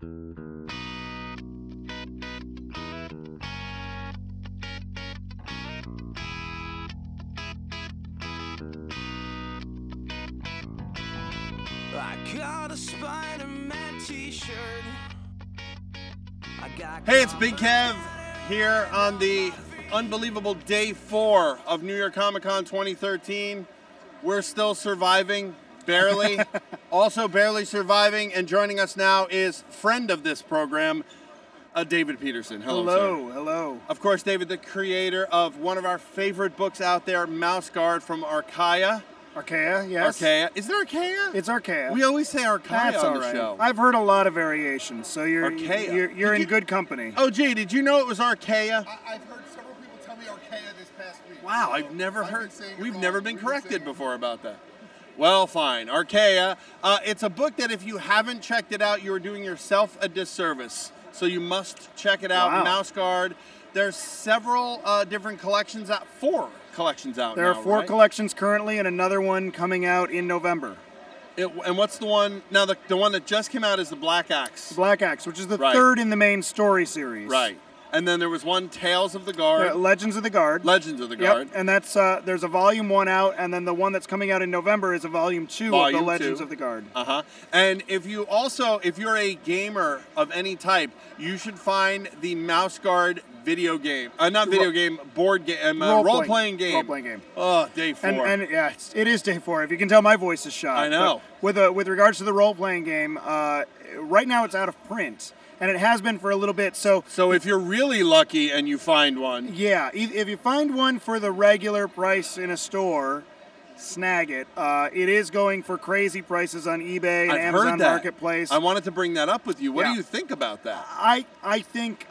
I got a Spider-Man t-shirt. Hey, it's Big Kev here on the unbelievable day 4 of New York Comic Con 2013. We're still surviving, barely. Also barely surviving, and joining us now is friend of this program, David Peterson. Hello, sir. Hello. Of course, David, the creator of one of our favorite books out there, Mouse Guard from Archaia. Archaia, yes. Archaia. Is there Archaia? It's Archaia. We always say Archaia That's on all the right. show. I've heard a lot of variations, so you're Archaia. in good company. Oh, gee, did you know it was Archaia? I've heard several people tell me Archaia this past week. Wow, so I've never I've heard. been saying it We've wrong. never been We've corrected saying it before about that. Well, fine. Archaia. It's a book that if you haven't checked it out, you are doing yourself a disservice. So you must check it out. Wow. Mouse Guard. There's several different collections out. 4 collections out There now, are 4 right? collections currently, and another one coming out in November. And what's the one now? The one that just came out is the Black Axe. Black Axe, which is the Right. 3rd in the main story series. Right. And then there was one Tales of the Guard. Legends of the Guard. Legends of the Guard. Yep, and that's there's a volume 1 out, and then the one that's coming out in November is a volume 2 Volume of the Legends 2. of the Guard. And if you're a gamer of any type, you should find the Mouse Guard video game. Not video game, board game, role-playing game. Role-playing game. Oh, day 4. And yeah, it is day 4. If you can tell, my voice is shot. I know. But with regards to the role-playing game, right now it's out of print, and it has been for a little bit. So if you're really lucky and you find one, yeah, if you find one for the regular price in a store, snag it. It is going for crazy prices on eBay and I've Amazon heard that. Marketplace. I wanted to bring that up with you. What Yeah. do you think about that? I think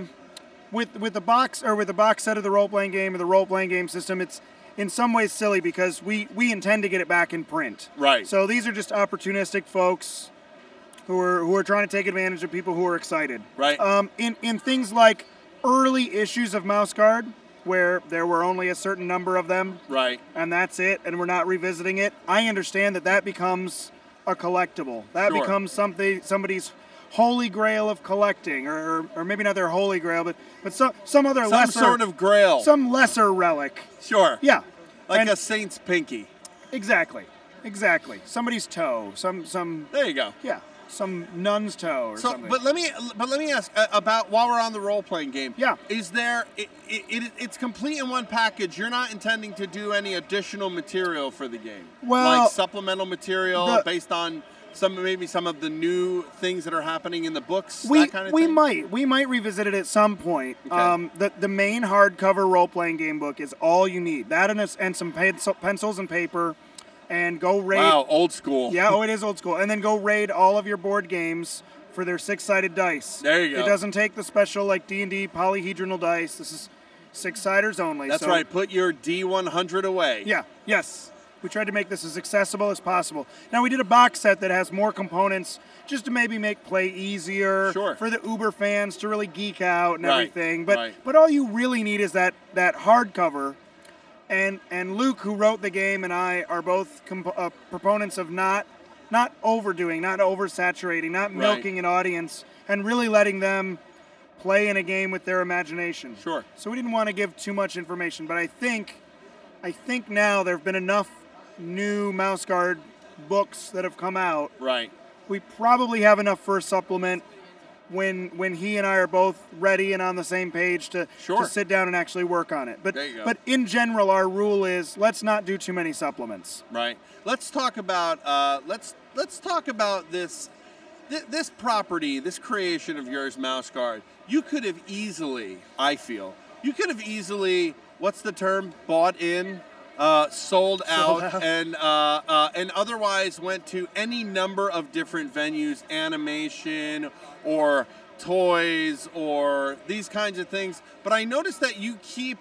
with the box set of the role-playing game or the role-playing game system, it's in some ways silly because we intend to get it back in print. Right. So these are just opportunistic folks who are trying to take advantage of people who are excited. Right. In things like early issues of Mouse Guard, where there were only a certain number of them, Right. and that's it, and we're not revisiting it, I understand that becomes a collectible. That Sure. becomes somebody's holy grail of collecting, or maybe not their holy grail, but some other Some lesser sort of grail. some lesser relic. Sure. Yeah. Like And- a saint's pinky. Exactly. Somebody's toe. Some There you go. yeah. Some nun's toe or So, something. but let me ask about while we're on the role playing game. Yeah. Is there? It's complete in one package. You're not intending to do any additional material for the game. Well, like supplemental material the- based on maybe some of the new things that are happening in the books. We that kind of thing? might revisit it at some point. Okay. The main hardcover role playing game book is all you need. That and some pencils and paper, and go raid. Wow, old school. Yeah, it is old school. And then go raid all of your board games for their 6-sided dice. There you go. It doesn't take the special like D&D polyhedral dice. This is 6-siders only. That's so, right. Put your D100 away. Yeah. Yes. We tried to make this as accessible as possible. Now, we did a box set that has more components just to maybe make play easier Sure. for the Uber fans to really geek out and Right, everything. right. But all you really need is that hardcover. And Luke, who wrote the game, and I are both proponents of not overdoing, not oversaturating, not milking an audience, and really letting them play in a game with their imagination. Sure. So we didn't want to give too much information, but I think now there have been enough new Mouse Guard books that have come out. Right. We probably have enough for a supplement when he and I are both ready and on the same page to sit down and actually work on it. But There you go. but in general, our rule is let's not do too many supplements. Right. Let's talk about let's talk about this property, this creation of yours, Mouse Guard. You could have easily, I feel, what's the term? Bought in, sold out, and otherwise went to any number of different venues, animation or toys or these kinds of things. But I noticed that you keep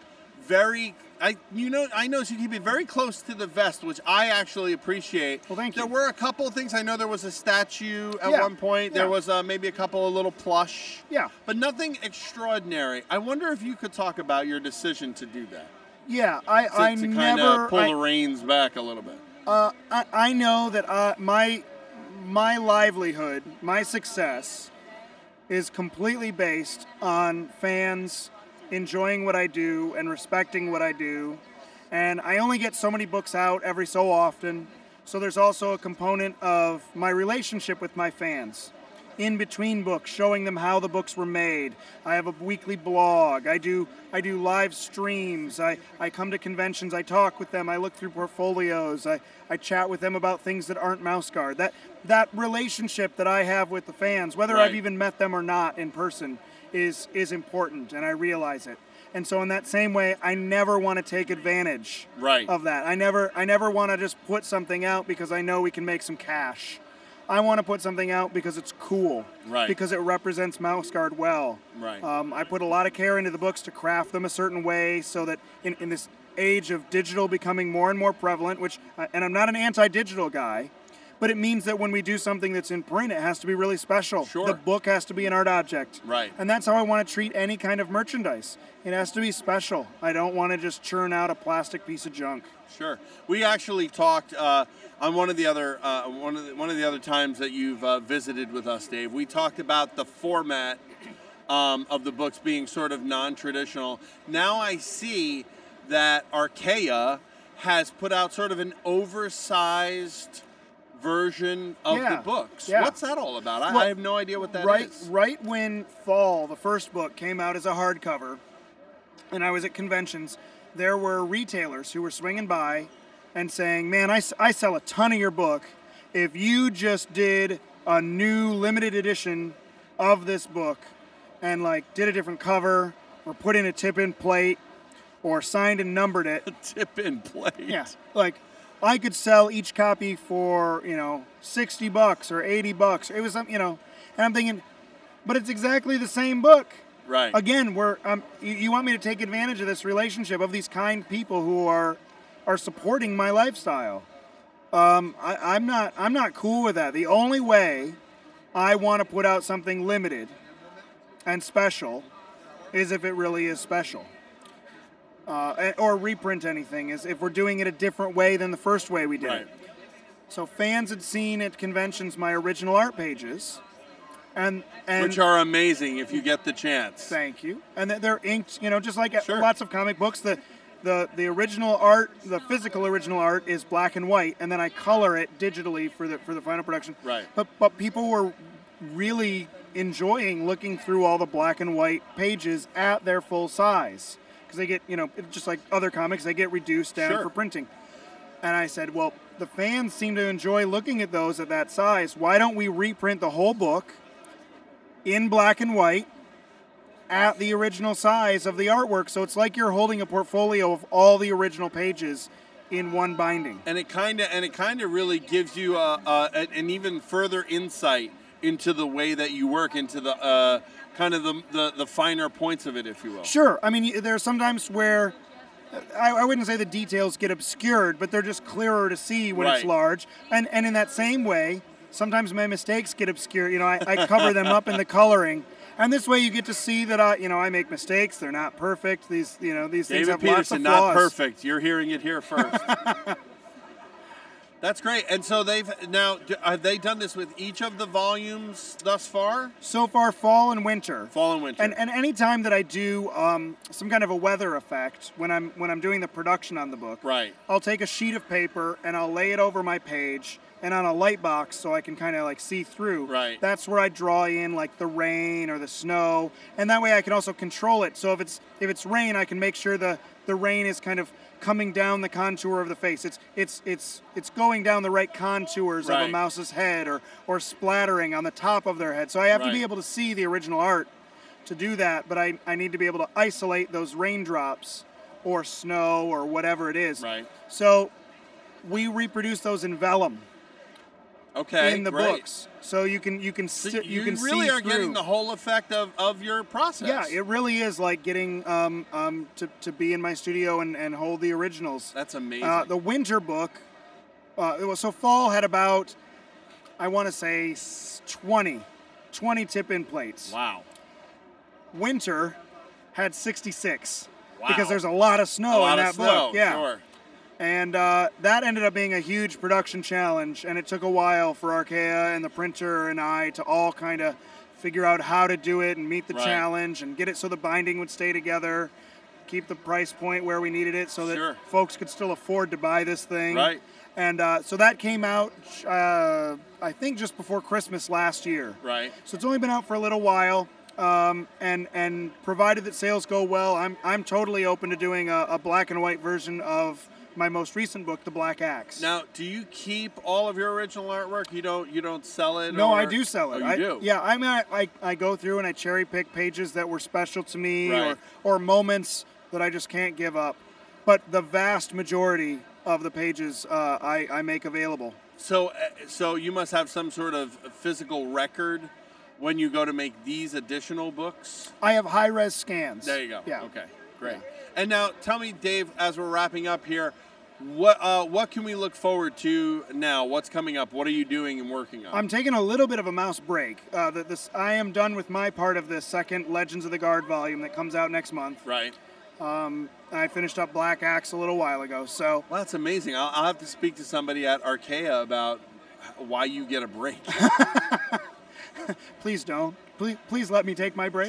I noticed you keep it very close to the vest, which I actually appreciate. Well, thank you. There were a couple of things. I know there was a statue at Yeah, one point. yeah. There was maybe a couple of little plush. Yeah. But nothing extraordinary. I wonder if you could talk about your decision to do that. Yeah, To kind of pull the reins back a little bit. I know that my livelihood, my success, is completely based on fans enjoying what I do and respecting what I do. And I only get so many books out every so often. So there's also a component of my relationship with my fans. In between books, showing them how the books were made. I have a weekly blog. I do live streams. I come to conventions. I talk with them. I look through portfolios. I chat with them about things that aren't Mouse Guard. That relationship that I have with the fans, whether Right. I've even met them or not in person, is important, and I realize it. And so in that same way, I never want to take advantage Right. of that. I never want to just put something out because I know we can make some cash. I want to put something out because it's cool, Right. because it represents Mouse Guard well. Right. I put a lot of care into the books to craft them a certain way so that in this age of digital becoming more and more prevalent, and I'm not an anti-digital guy, but it means that when we do something that's in print, it has to be really special. Sure. The book has to be an art object. Right. And that's how I want to treat any kind of merchandise. It has to be special. I don't want to just churn out a plastic piece of junk. Sure. We actually talked on one of the other times that you've visited with us, Dave. We talked about the format of the books being sort of non-traditional. Now I see that Archaea has put out sort of an oversized version of Yeah. the books. Yeah. What's that all about? Well, I have no idea what that is. Right when Fall, the first book, came out as a hardcover, and I was at conventions, there were retailers who were swinging by and saying, man, I sell a ton of your book. If you just did a new limited edition of this book and like did a different cover or put in a tip-in plate or signed and numbered it, Tip in plate. yeah, like I could sell each copy for, $60 or $80. It was some, and I'm thinking, but it's exactly the same book. Right. Again, you want me to take advantage of this relationship of these kind people who are supporting my lifestyle. I'm not cool with that. The only way I want to put out something limited and special is if it really is special. Or reprint anything is if we're doing it a different way than the first way we did Right. it. So fans had seen at conventions my original art pages, and Which are amazing if you get the chance. thank you. And they're inked, just like Sure. lots of comic books. The original art, the physical original art, is black and white, and then I color it digitally for the final production. Right. But people were really enjoying looking through all the black and white pages at their full size because they get, just like other comics, they get reduced down Sure. for printing. And I said, well, the fans seem to enjoy looking at those at that size. Why don't we reprint the whole book in black and white at the original size of the artwork, so it's like you're holding a portfolio of all the original pages in one binding. And it kind of really gives you an even further insight into the way that you work, into the kind of the finer points of it, if you will. Sure, I mean there's sometimes where I wouldn't say the details get obscured, but they're just clearer to see when it's Right. large. And in that same way, sometimes my mistakes get obscured. I cover them up in the coloring. And this way you get to see that I make mistakes. They're not perfect. These things David have lots of Peterson, flaws. not perfect. You're hearing it here first. That's great. And so have they done this with each of the volumes thus far? So far, fall and winter. Fall and winter. And any time that I do some kind of a weather effect when I'm doing the production on the book, Right. I'll take a sheet of paper and I'll lay it over my page and on a light box so I can kind of like see through. Right. That's where I draw in like the rain or the snow, and that way I can also control it. So if it's rain, I can make sure the rain is kind of coming down the contour of the face. It's going down the right contours of Right. a mouse's head or splattering on the top of their head. So I have to be Right. able to see the original art to do that, but I need to be able to isolate those raindrops or snow or whatever it is. Right. So we reproduce those in vellum Okay. in the great. books. So you can So see you can really see are getting through. the whole effect of your process. Yeah, it really is like getting to be in my studio and hold the originals. That's amazing. The winter book, so fall had about, I want to say 20 tip-in plates. Wow. Winter had 66 Wow. because there's a lot of snow A lot in of that snow, book. Yeah. Sure. And that ended up being a huge production challenge, and it took a while for Archaea and the printer and I to all kind of figure out how to do it and meet the Right. challenge and get it so the binding would stay together, keep the price point where we needed it so that Sure. folks could still afford to buy this thing. Right. And so that came out, I think, just before Christmas last year. Right. So it's only been out for a little while, and provided that sales go well, I'm totally open to doing a black and white version of my most recent book, The Black Axe. Now, do you keep all of your original artwork? You don't sell it? No, or- I do sell it. Oh, you do? Yeah, I mean, I go through and I cherry pick pages that were special to me, Right. or moments that I just can't give up. But the vast majority of the pages I make available. So you must have some sort of physical record when you go to make these additional books? I have high-res scans. There you go. Yeah. Okay, great. Yeah. And now tell me, Dave, as we're wrapping up here, what can we look forward to now? What's coming up? What are you doing and working on? I'm taking a little bit of a mouse break. I am done with my part of the second Legends of the Guard volume that comes out next month. Right. I finished up Black Axe a little while ago, so Well, that's amazing. I'll have to speak to somebody at Archaea about why you get a break. please don't. Please let me take my break.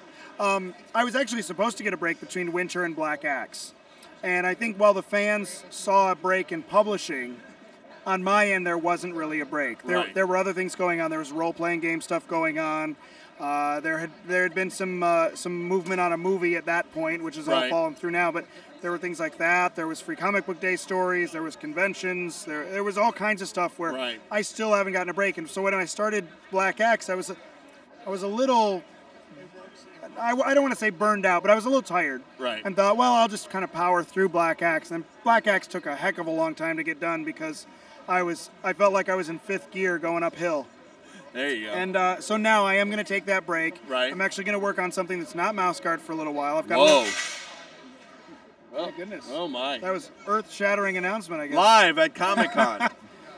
I was actually supposed to get a break between Winter and Black Axe. And I think while the fans saw a break in publishing, on my end there wasn't really a break. Right. There were other things going on. There was role-playing game stuff going on. There had been some movement on a movie at that point, which is all Right. fallen through now. But there were things like that. There was Free Comic Book Day stories. There was conventions. There was all kinds of stuff where Right. I still haven't gotten a break. And so when I started Black Axe, I was a little. I don't want to say burned out, but I was a little tired. Right. And thought, well, I'll just kind of power through Black Axe. And Black Axe took a heck of a long time to get done because I felt like I was in fifth gear going uphill. There you go. And so now I am going to take that break. Right. I'm actually going to work on something that's not Mouse Guard for a little while. I've got Whoa. Oh, my goodness. Oh my. That was earth-shattering announcement, I guess. Live at Comic-Con.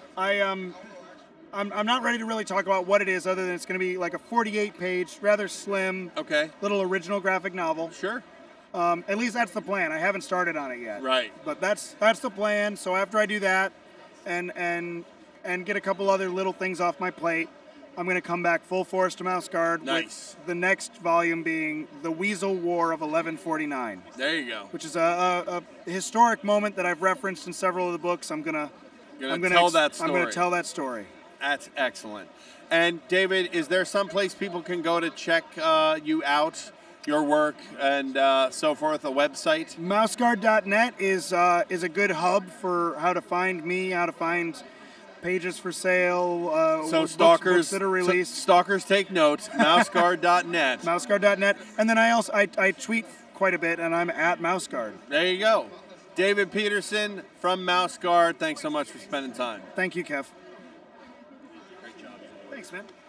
I'm not ready to really talk about what it is, other than it's going to be like a 48-page, rather slim, Okay. little original graphic novel. Sure. At least that's the plan. I haven't started on it yet. Right. But that's the plan. So after I do that, and get a couple other little things off my plate, I'm going to come back full force to Mouse Guard. Nice. With the next volume being The Weasel War of 1149, There you go. which is a historic moment that I've referenced in several of the books. I'm gonna Tell that story. I'm gonna tell that story. That's excellent. And David, is there some place people can go to check you out, your work, and so forth? A website? Mouseguard.net is a good hub for how to find me, how to find pages for sale. So books stalkers that are released. stalkers take note. Mouseguard.net. Mouseguard.net, and then I tweet quite a bit, and I'm at Mouseguard. There you go. David Peterson from Mouseguard. Thanks so much for spending time. Thank you, Kev. Thanks, man.